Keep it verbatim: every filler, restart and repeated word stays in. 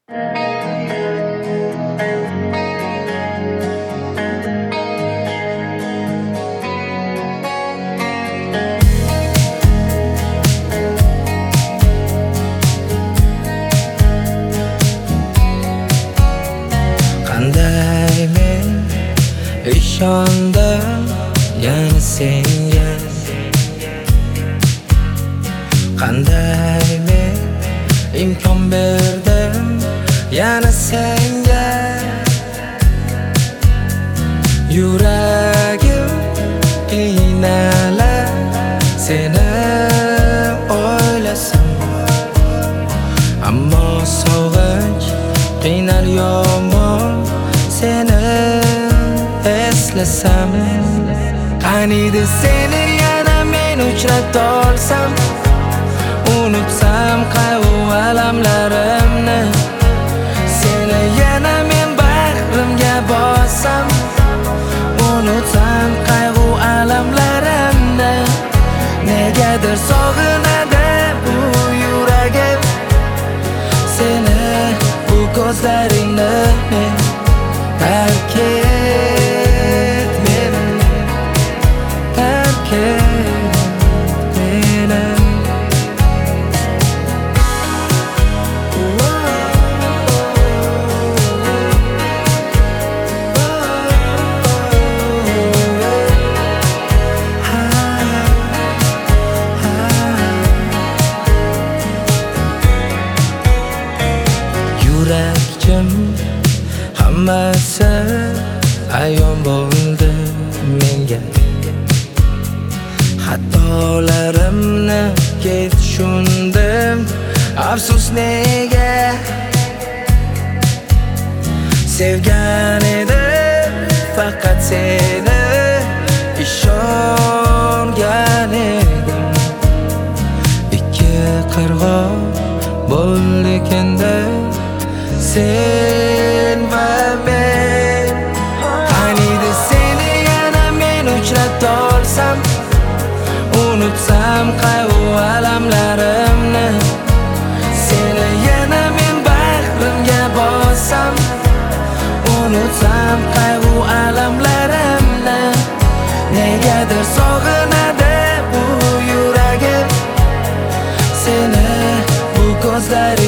Qanday men ishondim yana senga, qanday men imkon berdim yana senga. Yuragim qiynalar seni o'ylasam, ammo sog'inch qiynar yomon seni eslasam. Qaniydi seni yana men uchrata olsam, unutsam qayg'u alamlarimni, seni yana men bag'rimga bossam, unutsam qayg'u alamlarimni. Negadir sog'inadi bu yuragim seni, bu ko'zlaringni men tark et meni, tark et meni. Yurakchim hammasi ayon bo'ldi menga, xatolarimni kech tushundim, afsus nega. Sevgan edim faqat seni, ishongan edim. Ikki qirg'oq bo'ldik endi sen va men. Qaniydi seni yana men uchrata olsam, unutsam qayg'u alamlarimni, seni yana men bag'rimga bossam, unutsam qayg'u alamlarimni. Negadir sog'inadi bu yuragim seni, bu ko'zlaring